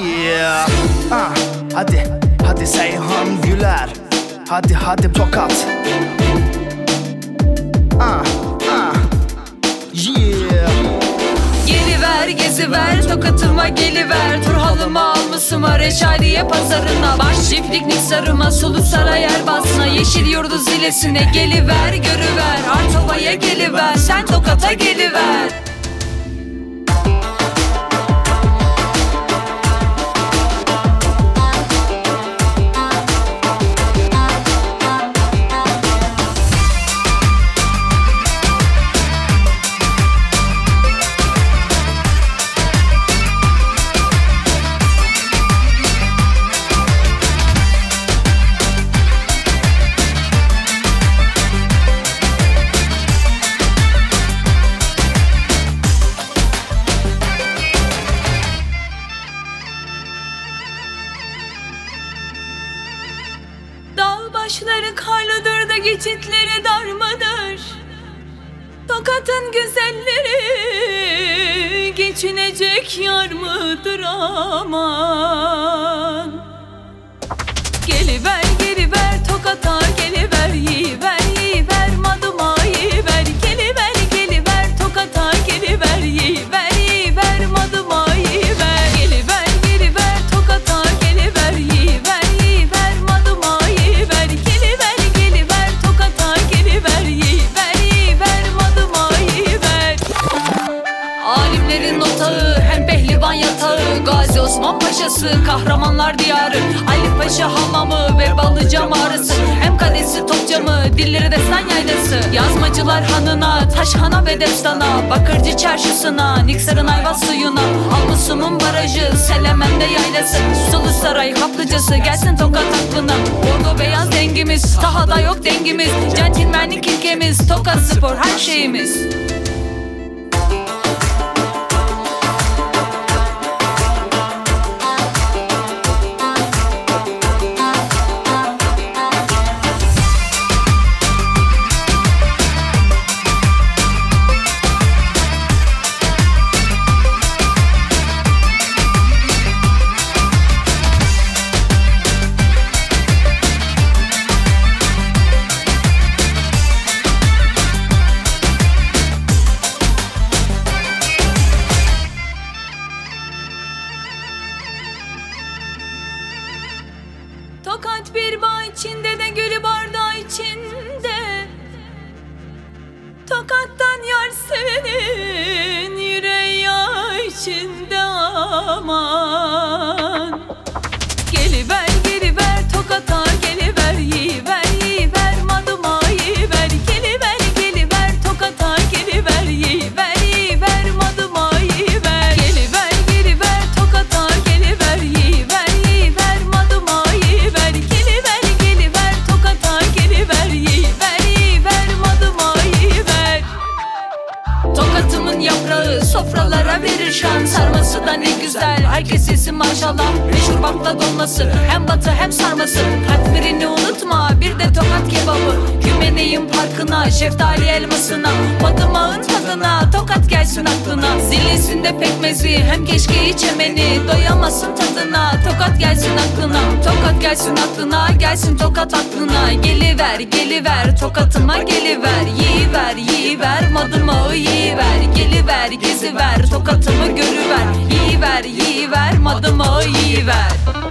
Yeah. Hadi Seyhan Güler. Hadi Tokat. Yeah. Geliver geziver Tokatıma geliver. Turhalımı almışıma Reşadiye pazarına. Baş çiftlik Niksarıma Sulu Saray Erbasına. Yeşil yurdu Zilesine geliver görüver. Artova'ya geliver sen Tokat'a geliver. Başları karlıdır da geçitleri darmadır. Tokat'ın güzelleri geçinecek yar mıdır aman. Geliver geliver Tokat'a geliver. Yiyiver yiyiver madıma yiyiver. Geliver Tokat'a geliver. Yiyiver yiyiver madıma yiyiver. Geliver Tokat'a geliver. Yiyiver yiyiver madıma yiyiver. Geliver Tokat'a geliver. Yiyiver yiyiver madıma yiyiver. Alimlerin otağı hem pehlivan yatağı. Gazi Osman Paşası kahramanlar diyarı. Ali Paşa hamamı ve Balıca mağarası. Hem kalesi Topçamı dilleri destan yaylası. Yazmacılar hanına Taşhana ve Destana. Bakırcı çarşısına Niksar'ın Ayvaz suyuna. Almusum'un barajı Selemen'de yaylası. Sulu Saray kaplıcası gelsin Tokat aklına. Bordo beyaz dengimiz Taha'da yok dengimiz. Centilmenlik ilkemiz Tokat Spor her şeyimiz. Tokat bir bağ içinde de gülü bardağı içinde. Tokat'tan yar sevenin yüreği yağ içinde aman. Geliver Tokat'a geliver. Yiyiver yiyiver madıma yiyiver. Geliver Tokat'a geliver. Yiyiver yiyiver madıma yiyiver. Geliver Tokat'a geliver. Yiyiver yiyiver madıma yiyiver. Geliver Tokat'a geliver. Yiyiver yiyiver madıma yiyiver. Tokatımın yaprağı sofralara verir şan. Sarması da ne güzel herkes yesin maşallah. Meşhur bakla dolması hem batı hem sarması. Takdirini unutma bir de Tokat kebabı. Gümeneyim parkına şeftali elmasına. Badımağın tadına Tokat gelsin aklına. Zillesinde pekmezi hem keşkeği çemeni. Doyamazsın tadına Tokat gelsin aklına. Tokat gelsin aklına gelsin Tokat aklına. Geliver Tokatıma geliver. Yiyiver madımağı yiyiver. Geliver geziver Tokatımı görüver. Yiyiver madımağı yiyiver.